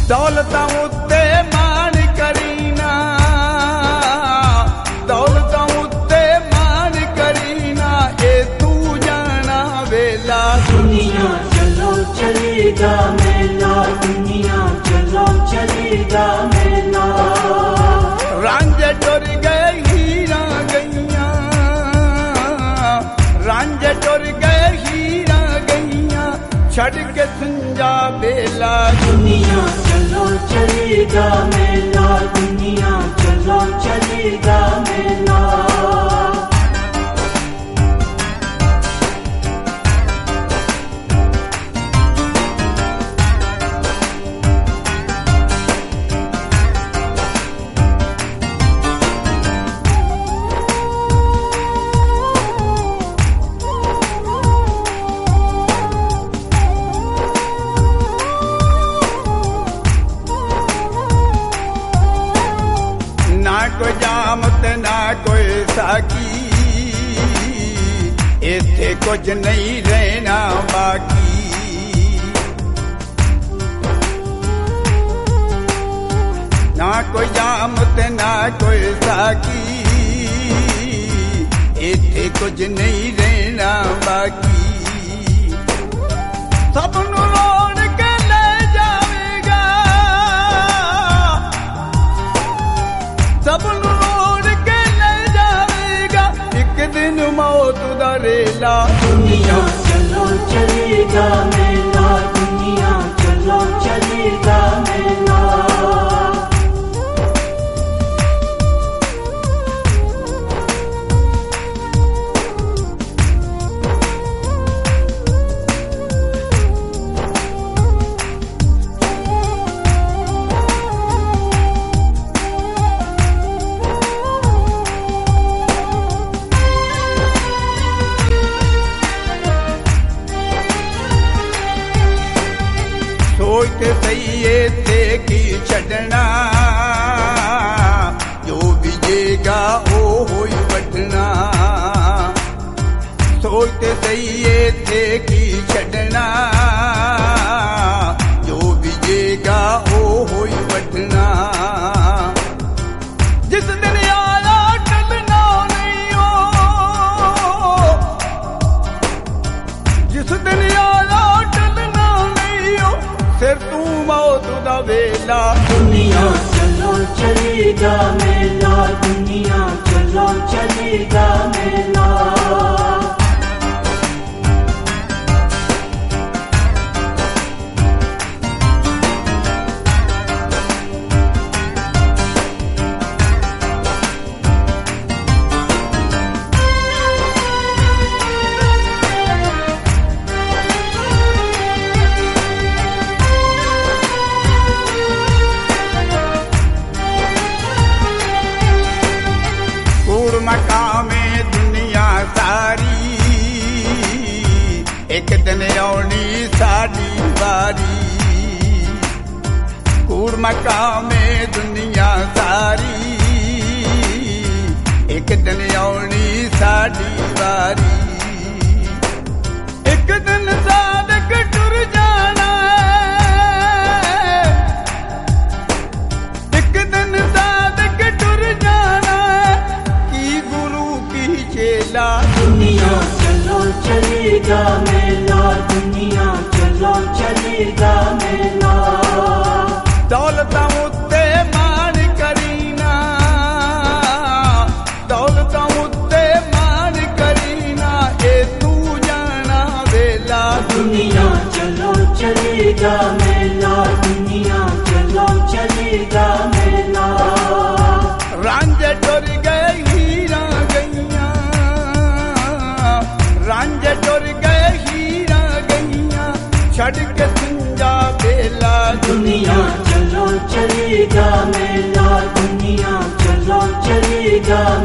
दौलत उत्ते मान करीना, दौलत उत्ते मान करीना, ए तू जाना वेला। दुनिया चलो चलेगा मेला, दुनिया चलो चलेगा मेला। रांझे टुर गए हीरा गैया, रांझे टुर गए हीरा गैया, छड़ के सुंजा बेला। दुनिया चलो चलेगा मेला, दुनिया चलो चलेगा मेला। ना कोई जामत ना कोई साकी, इत्थे कुछ नहीं रहना बाकी। ना कोई जामत ना कोई साकी, इत्थे कुछ नहीं रहना बाकी। सबनू रोड़ के ले जावेगा, सबनू रोड़ के ले जावेगा, एक दिन मौत दा रेला। दुनिया चलो चलेगा मेला, दुनिया चलो चलेगा मेला। सोचते सही थे कि छड़ना, जो बीजेगा ओ होई वटना। सोचते सही थे कि छड़ना, जो बीजेगा ओ होई वटना। जिस दिन यारा टलना नहीं हो, जिस दिन यारा टलना नहीं हो, फिर तू मौत दा वेला। दुनिया चलो चलेगा मेला, दुनिया चलो चलेगा मेला। मकामे दुनिया सारी, एक दिन आउणी साडी बारी। कूड़ मकामे दुनिया सारी, एक दिन आउणी साडी बारी। एक दिन सादक टुर जाना है, एक दिन सादक टुर जाना है, की गुरु की चेला। दुनिया चलो चलेगा मेला, दुनिया चलो चलेगा मेला। दौलत उत्ते मान करीना, दौलत उत्ते मान करीना, ए तू जाना वेला। दुनिया चलो चलेगा मेला, दुनिया चलो चलेगा मेला। रांझे टुर गए हीरा गैया, रांझे टुर गए हीरा गैया, छड़ के सुंजा बेला। दुनिया चलो चलेगा मेला, दुनिया चलो चलेगा